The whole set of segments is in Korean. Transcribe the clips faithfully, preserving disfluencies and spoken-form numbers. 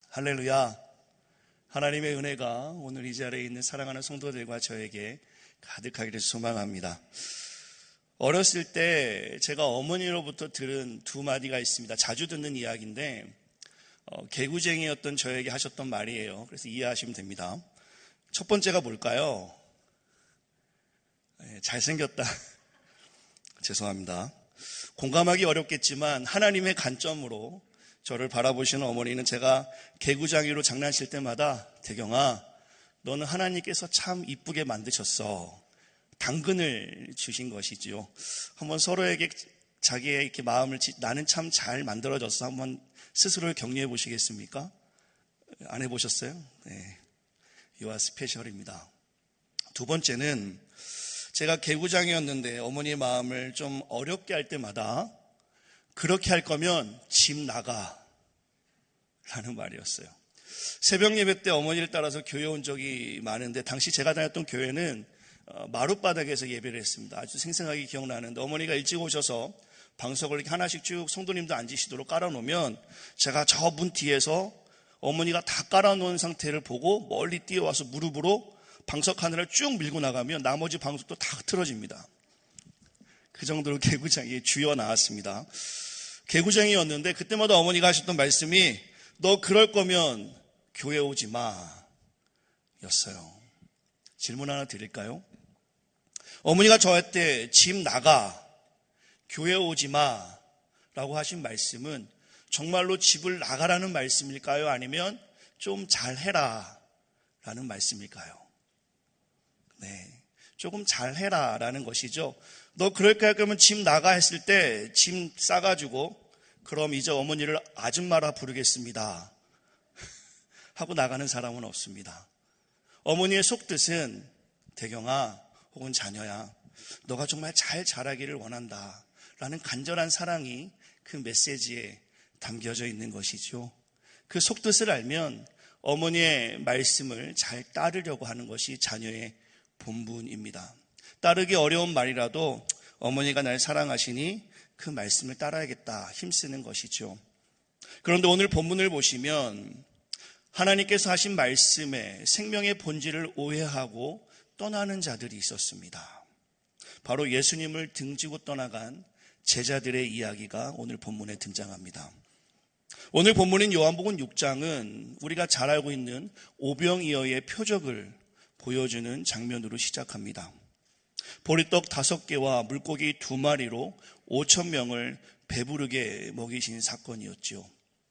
할렐루야. 하나님의 은혜가 오늘 이 자리에 있는 사랑하는 성도들과 저에게 가득하기를 소망합니다. 어렸을 때 제가 어머니로부터 들은 두 마디가 있습니다. 자주 듣는 이야기인데 어, 개구쟁이였던 저에게 하셨던 말이에요. 그래서 이해하시면 됩니다. 첫 번째가 뭘까요? 네, 잘생겼다. 죄송합니다. 공감하기 어렵겠지만 하나님의 관점으로 저를 바라보시는 어머니는 제가 개구장이로 장난칠 때마다 대경아, 너는 하나님께서 참 이쁘게 만드셨어. 당근을 주신 것이지요. 한번 서로에게 자기의 이렇게 마음을 나는 참 잘 만들어졌어. 한번 스스로를 격려해 보시겠습니까? 안 해보셨어요? 네, 유아 스페셜입니다. 두 번째는 제가 개구장이었는데 어머니의 마음을 좀 어렵게 할 때마다 그렇게 할 거면 집 나가 라는 말이었어요. 새벽 예배 때 어머니를 따라서 교회 온 적이 많은데 당시 제가 다녔던 교회는 마룻바닥에서 예배를 했습니다. 아주 생생하게 기억나는데 어머니가 일찍 오셔서 방석을 이렇게 하나씩 쭉 성도님도 앉으시도록 깔아놓으면 제가 저 문 뒤에서 어머니가 다 깔아놓은 상태를 보고 멀리 뛰어와서 무릎으로 방석 하늘을 쭉 밀고 나가면 나머지 방석도 다 흐트러집니다. 그 정도로 개구장이 쥐어 나왔습니다. 개구쟁이였는데 그때마다 어머니가 하셨던 말씀이 너 그럴 거면 교회 오지 마 였어요. 질문 하나 드릴까요? 어머니가 저한테 집 나가, 교회 오지 마 라고 하신 말씀은 정말로 집을 나가라는 말씀일까요? 아니면 좀 잘해라 라는 말씀일까요? 네, 조금 잘해라 라는 것이죠. 너 그럴까 할 거면 집 나가 했을 때 짐 싸가지고 그럼 이제 어머니를 아줌마라 부르겠습니다 하고 나가는 사람은 없습니다. 어머니의 속뜻은 대경아 혹은 자녀야, 너가 정말 잘 자라기를 원한다 라는 간절한 사랑이 그 메시지에 담겨져 있는 것이죠. 그 속뜻을 알면 어머니의 말씀을 잘 따르려고 하는 것이 자녀의 본분입니다. 따르기 어려운 말이라도 어머니가 날 사랑하시니 그 말씀을 따라야겠다 힘쓰는 것이죠. 그런데 오늘 본문을 보시면 하나님께서 하신 말씀에 생명의 본질을 오해하고 떠나는 자들이 있었습니다. 바로 예수님을 등지고 떠나간 제자들의 이야기가 오늘 본문에 등장합니다. 오늘 본문인 요한복음 육 장은 우리가 잘 알고 있는 오병이어의 표적을 보여주는 장면으로 시작합니다. 보리떡 다섯 개와 물고기 두 마리로 오천 명을 배부르게 먹이신 사건이었죠.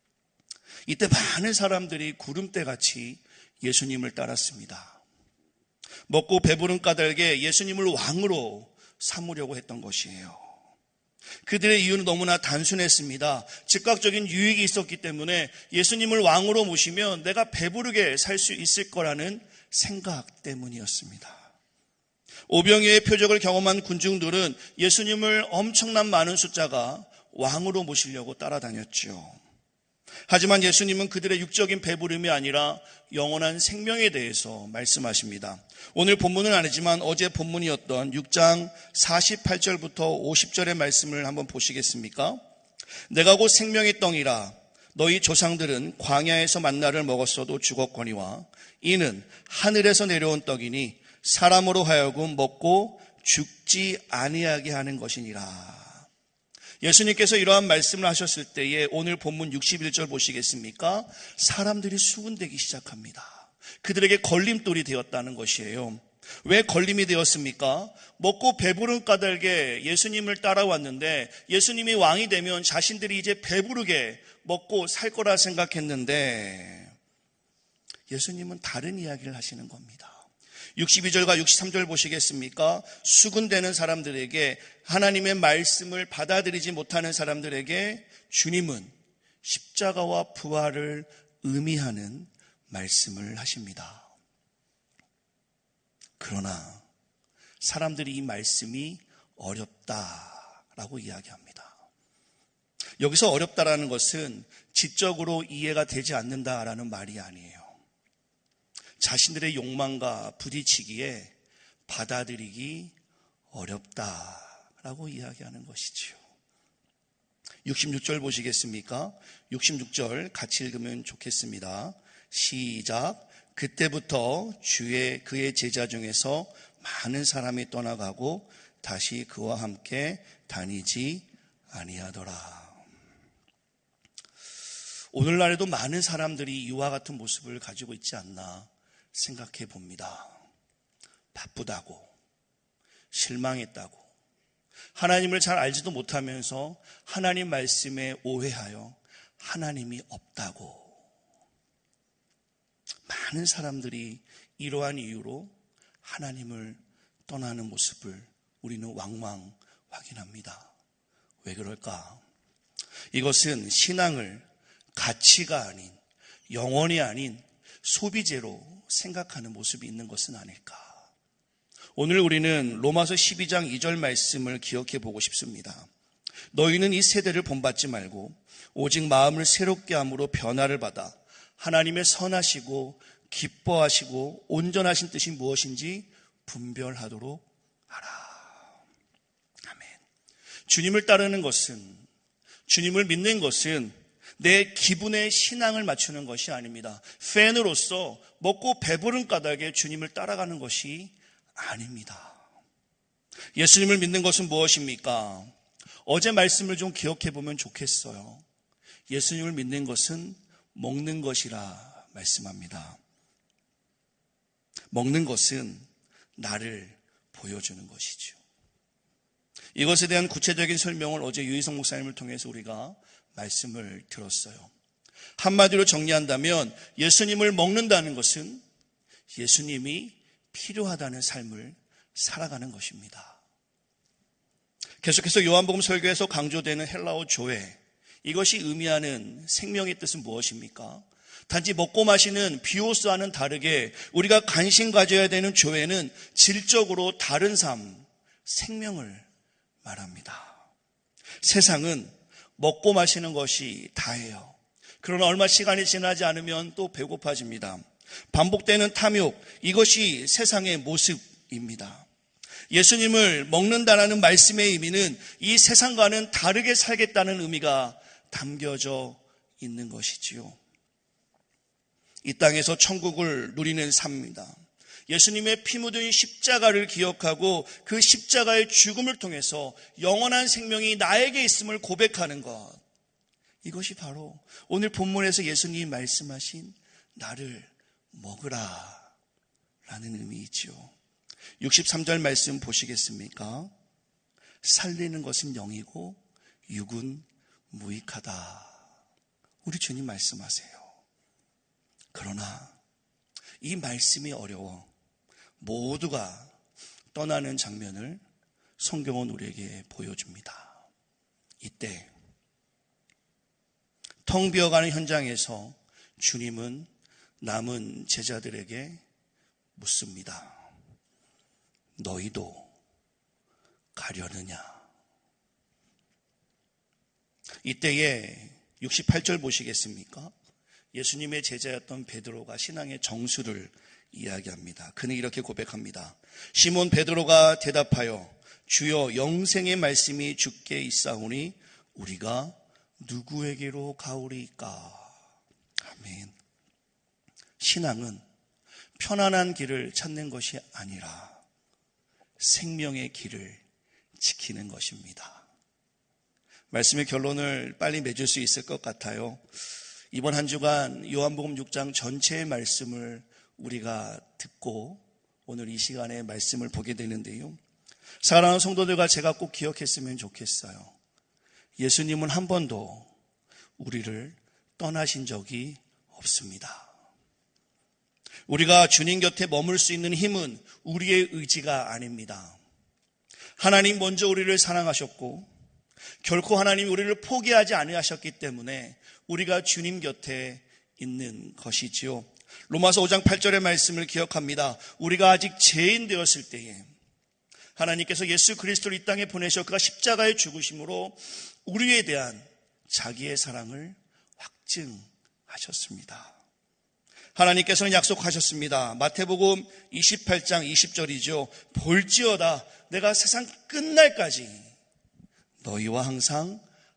이때 많은 사람들이 구름대같이 예수님을 따랐습니다. 먹고 배부른 까닭에 예수님을 왕으로 삼으려고 했던 것이에요. 그들의 이유는 너무나 단순했습니다. 즉각적인 유익이 있었기 때문에 예수님을 왕으로 모시면 내가 배부르게 살 수 있을 거라는 생각 때문이었습니다. 오병이어의 표적을 경험한 군중들은 예수님을 엄청난 많은 숫자가 왕으로 모시려고 따라다녔죠. 하지만 예수님은 그들의 육적인 배부름이 아니라 영원한 생명에 대해서 말씀하십니다. 오늘 본문은 아니지만 어제 본문이었던 육 장 사십팔 절부터 오십 절의 말씀을 한번 보시겠습니까? 내가 곧 생명의 떡이라 너희 조상들은 광야에서 만나를 먹었어도 죽었거니와 이는 하늘에서 내려온 떡이니 사람으로 하여금 먹고 죽지 아니하게 하는 것이니라. 예수님께서 이러한 말씀을 하셨을 때에 오늘 본문 육십일 절 보시겠습니까? 사람들이 수군대기 시작합니다. 그들에게 걸림돌이 되었다는 것이에요. 왜 걸림이 되었습니까? 먹고 배부른 까닭에 예수님을 따라왔는데 예수님이 왕이 되면 자신들이 이제 배부르게 먹고 살 거라 생각했는데 예수님은 다른 이야기를 하시는 겁니다. 육십이 절과 육십삼 절 보시겠습니까? 수군대는 사람들에게, 하나님의 말씀을 받아들이지 못하는 사람들에게 주님은 십자가와 부활을 의미하는 말씀을 하십니다. 그러나 사람들이 이 말씀이 어렵다라고 이야기합니다. 여기서 어렵다라는 것은 지적으로 이해가 되지 않는다라는 말이 아니에요. 자신들의 욕망과 부딪히기에 받아들이기 어렵다라고 이야기하는 것이지요. 육십육 절 보시겠습니까? 육십육 절 같이 읽으면 좋겠습니다. 시작. 그때부터 주의 그의 제자 중에서 많은 사람이 떠나가고 다시 그와 함께 다니지 아니하더라. 오늘날에도 많은 사람들이 이와 같은 모습을 가지고 있지 않나 생각해 봅니다. 바쁘다고, 실망했다고, 하나님을 잘 알지도 못하면서 하나님 말씀에 오해하여 하나님이 없다고. 많은 사람들이 이러한 이유로 하나님을 떠나는 모습을 우리는 왕왕 확인합니다. 왜 그럴까? 이것은 신앙을 가치가 아닌, 영원이 아닌 소비재로 생각하는 모습이 있는 것은 아닐까. 오늘 우리는 로마서 십이 장 이 절 말씀을 기억해 보고 싶습니다. 너희는 이 세대를 본받지 말고 오직 마음을 새롭게 함으로 변화를 받아 하나님의 선하시고 기뻐하시고 온전하신 뜻이 무엇인지 분별하도록 하라. 아멘. 주님을 따르는 것은, 주님을 믿는 것은 내 기분에 신앙을 맞추는 것이 아닙니다. 팬으로서 먹고 배부른 까닭에 주님을 따라가는 것이 아닙니다. 예수님을 믿는 것은 무엇입니까? 어제 말씀을 좀 기억해 보면 좋겠어요. 예수님을 믿는 것은 먹는 것이라 말씀합니다. 먹는 것은 나를 보여주는 것이죠. 이것에 대한 구체적인 설명을 어제 유희성 목사님을 통해서 우리가 말씀을 들었어요. 한마디로 정리한다면 예수님을 먹는다는 것은 예수님이 필요하다는 삶을 살아가는 것입니다. 계속해서 요한복음 설교에서 강조되는 헬라어 조회, 이것이 의미하는 생명의 뜻은 무엇입니까? 단지 먹고 마시는 비오스와는 다르게 우리가 관심 가져야 되는 조회는 질적으로 다른 삶, 생명을 말합니다. 세상은 먹고 마시는 것이 다예요. 그러나 얼마 시간이 지나지 않으면 또 배고파집니다. 반복되는 탐욕, 이것이 세상의 모습입니다. 예수님을 먹는다라는 말씀의 의미는 이 세상과는 다르게 살겠다는 의미가 담겨져 있는 것이지요. 이 땅에서 천국을 누리는 삶입니다. 예수님의 피 묻은 십자가를 기억하고 그 십자가의 죽음을 통해서 영원한 생명이 나에게 있음을 고백하는 것, 이것이 바로 오늘 본문에서 예수님이 말씀하신 나를 먹으라 라는 의미이죠. 육십삼 절 말씀 보시겠습니까? 살리는 것은 영이고 육은 무익하다. 우리 주님 말씀하세요. 그러나 이 말씀이 어려워 모두가 떠나는 장면을 성경은 우리에게 보여줍니다. 이때 텅 비어가는 현장에서 주님은 남은 제자들에게 묻습니다. 너희도 가려느냐? 이때에 육십팔 절 보시겠습니까? 예수님의 제자였던 베드로가 신앙의 정수를 이야기합니다. 그는 이렇게 고백합니다. 시몬 베드로가 대답하여 주여 영생의 말씀이 주께 있사오니 우리가 누구에게로 가오리이까? 아멘. 신앙은 편안한 길을 찾는 것이 아니라 생명의 길을 지키는 것입니다. 말씀의 결론을 빨리 맺을 수 있을 것 같아요. 이번 한 주간 요한복음 육 장 전체의 말씀을 우리가 듣고 오늘 이 시간에 말씀을 보게 되는데요. 사랑하는 성도들과 제가 꼭 기억했으면 좋겠어요. 예수님은 한 번도 우리를 떠나신 적이 없습니다. 우리가 주님 곁에 머물 수 있는 힘은 우리의 의지가 아닙니다. 하나님 먼저 우리를 사랑하셨고 결코 하나님이 우리를 포기하지 않으셨기 때문에 우리가 주님 곁에 있는 것이지요. 로마서 오 장 팔 절의 말씀을 기억합니다. 우리가 아직 죄인 되었을 때에 하나님께서 예수 그리스도를 이 땅에 보내셔 그가 십자가에 죽으심으로 우리에 대한 자기의 사랑을 확증하셨습니다. 하나님께서는 약속하셨습니다. 마태복음 이십팔 장 이십 절이죠. 볼지어다 내가 세상 끝날까지 너희와 항상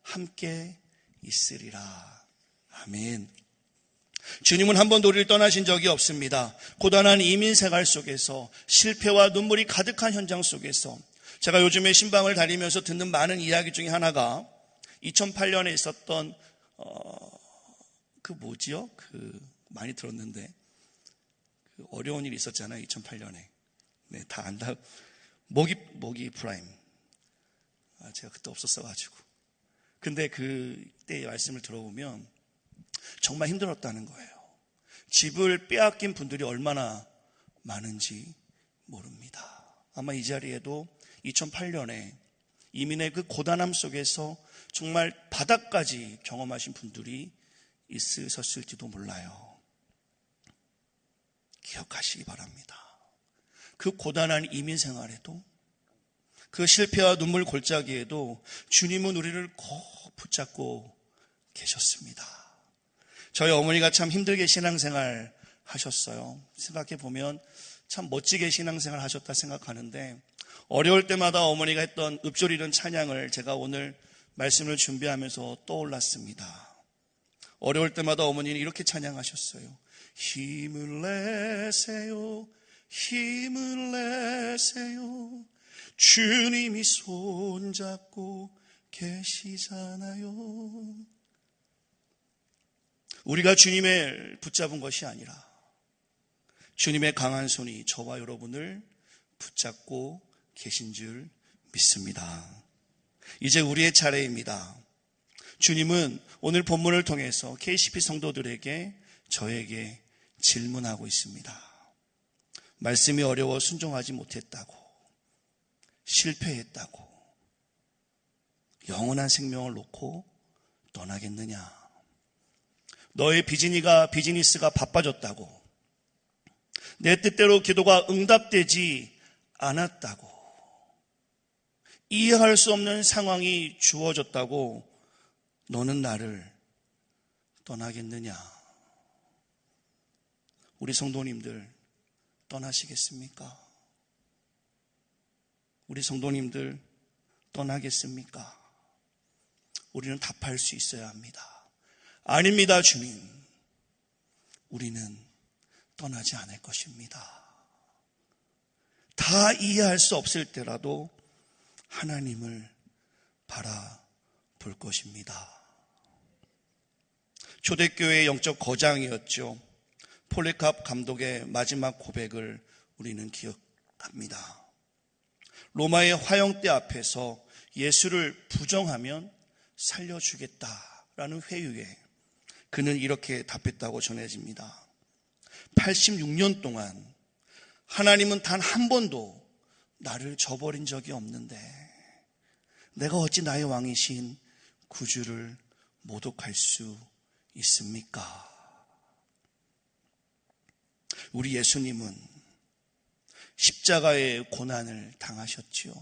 함께 있으리라. 아멘. 주님은 한 번도 우리를 떠나신 적이 없습니다. 고단한 이민 생활 속에서, 실패와 눈물이 가득한 현장 속에서, 제가 요즘에 신방을 다니면서 듣는 많은 이야기 중에 하나가 이천팔 년에 있었던 어, 그 뭐지요? 그 많이 들었는데 그 어려운 일이 있었잖아요. 이천팔 년에. 네, 다 안다. 모기 모기 프라임. 아, 제가 그때 없었어가지고. 근데 그때의 말씀을 들어보면 정말 힘들었다는 거예요. 집을 빼앗긴 분들이 얼마나 많은지 모릅니다. 아마 이 자리에도 이천팔 년에 이민의 그 고단함 속에서 정말 바닥까지 경험하신 분들이 있으셨을지도 몰라요. 기억하시기 바랍니다. 그 고단한 이민 생활에도, 그 실패와 눈물 골짜기에도 주님은 우리를 꼭 붙잡고 계셨습니다. 저희 어머니가 참 힘들게 신앙생활 하셨어요. 생각해 보면 참 멋지게 신앙생활 하셨다 생각하는데, 어려울 때마다 어머니가 했던 읊조리는 찬양을 제가 오늘 말씀을 준비하면서 떠올랐습니다. 어려울 때마다 어머니는 이렇게 찬양하셨어요. 힘을 내세요, 힘을 내세요, 주님이 손잡고 계시잖아요. 우리가 주님을 붙잡은 것이 아니라 주님의 강한 손이 저와 여러분을 붙잡고 계신 줄 믿습니다. 이제 우리의 차례입니다. 주님은 오늘 본문을 통해서 케이씨피 성도들에게, 저에게 질문하고 있습니다. 말씀이 어려워 순종하지 못했다고, 실패했다고, 영원한 생명을 놓고 떠나겠느냐? 너의 비즈니가, 비즈니스가 바빠졌다고, 내 뜻대로 기도가 응답되지 않았다고, 이해할 수 없는 상황이 주어졌다고 너는 나를 떠나겠느냐? 우리 성도님들 떠나시겠습니까? 우리 성도님들 떠나겠습니까? 우리는 답할 수 있어야 합니다. 아닙니다, 주님. 우리는 떠나지 않을 것입니다. 다 이해할 수 없을 때라도 하나님을 바라볼 것입니다. 초대교회의 영적 거장이었죠. 폴리캅 감독의 마지막 고백을 우리는 기억합니다. 로마의 화형대 앞에서 예수를 부정하면 살려주겠다라는 회유에 그는 이렇게 답했다고 전해집니다. 팔십육 년 동안 하나님은 단 한 번도 나를 저버린 적이 없는데 내가 어찌 나의 왕이신 구주를 모독할 수 있습니까? 우리 예수님은 십자가의 고난을 당하셨지요.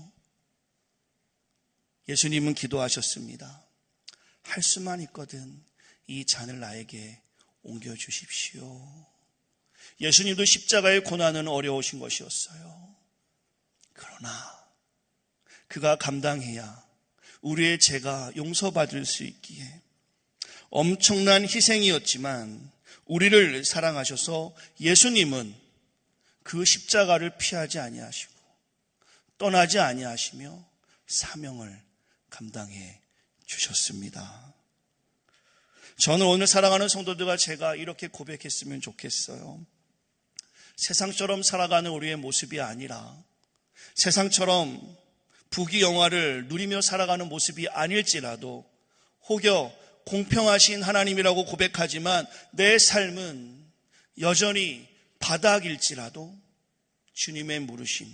예수님은 기도하셨습니다. 할 수만 있거든 이 잔을 나에게 옮겨주십시오. 예수님도 십자가의 고난은 어려우신 것이었어요. 그러나 그가 감당해야 우리의 죄가 용서받을 수 있기에 엄청난 희생이었지만 우리를 사랑하셔서 예수님은 그 십자가를 피하지 아니하시고 떠나지 아니하시며 사명을 감당해 주셨습니다. 저는 오늘 사랑하는 성도들과 제가 이렇게 고백했으면 좋겠어요. 세상처럼 살아가는 우리의 모습이 아니라, 세상처럼 부귀영화를 누리며 살아가는 모습이 아닐지라도, 혹여 공평하신 하나님이라고 고백하지만 내 삶은 여전히 바닥일지라도 주님의 물으심,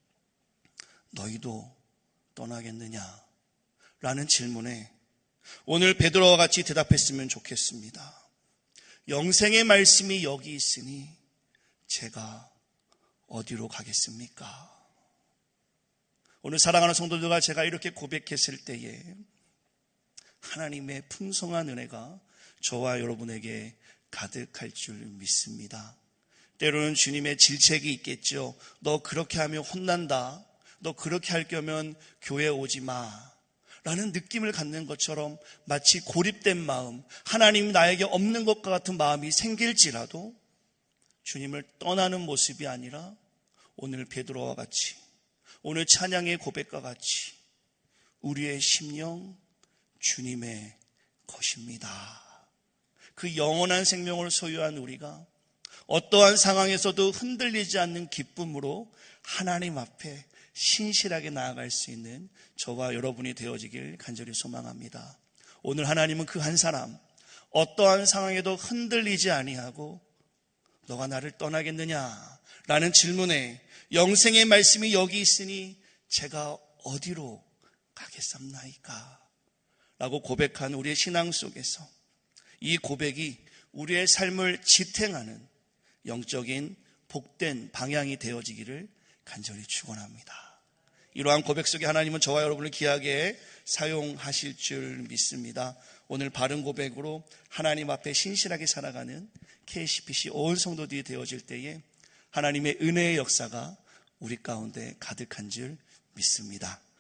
너희도 떠나겠느냐? 라는 질문에 오늘 베드로와 같이 대답했으면 좋겠습니다. 영생의 말씀이 여기 있으니 제가 어디로 가겠습니까? 오늘 사랑하는 성도들과 제가 이렇게 고백했을 때에 하나님의 풍성한 은혜가 저와 여러분에게 가득할 줄 믿습니다. 때로는 주님의 질책이 있겠죠. 너 그렇게 하면 혼난다. 너 그렇게 할 거면 교회 오지 마. 라는 느낌을 갖는 것처럼 마치 고립된 마음, 하나님이 나에게 없는 것과 같은 마음이 생길지라도 주님을 떠나는 모습이 아니라 오늘 베드로와 같이, 오늘 찬양의 고백과 같이 우리의 심령 주님의 것입니다. 그 영원한 생명을 소유한 우리가 어떠한 상황에서도 흔들리지 않는 기쁨으로 하나님 앞에 신실하게 나아갈 수 있는 저와 여러분이 되어지길 간절히 소망합니다. 오늘 하나님은 그 한 사람, 어떠한 상황에도 흔들리지 아니하고 너가 나를 떠나겠느냐 라는 질문에 영생의 말씀이 여기 있으니 제가 어디로 가겠습나이까 라고 고백한 우리의 신앙 속에서 이 고백이 우리의 삶을 지탱하는 영적인 복된 방향이 되어지기를 간절히 축원합니다. 이러한 고백 속에 하나님은 저와 여러분을 귀하게 사용하실 줄 믿습니다. 오늘 바른 고백으로 하나님 앞에 신실하게 살아가는 케이씨피씨 온 성도들이 되어질 때에 하나님의 은혜의 역사가 우리 가운데 가득한 줄 믿습니다.